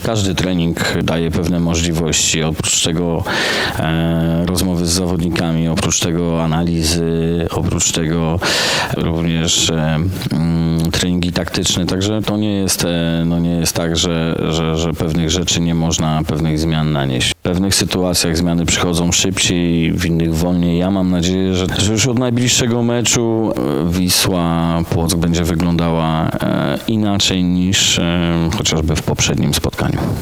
Każdy trening daje pewne możliwości, oprócz tego rozmowy z zawodnikami, oprócz tego analizy, oprócz tego również treningi taktyczne, także to nie jest tak, że pewnych rzeczy nie można, pewnych zmian nanieść. W pewnych sytuacjach zmiany przychodzą szybciej, w innych wolniej. Ja mam nadzieję, że już od najbliższego meczu Wisła Płock będzie wyglądała inaczej niż chociażby w poprzednim spotkaniu.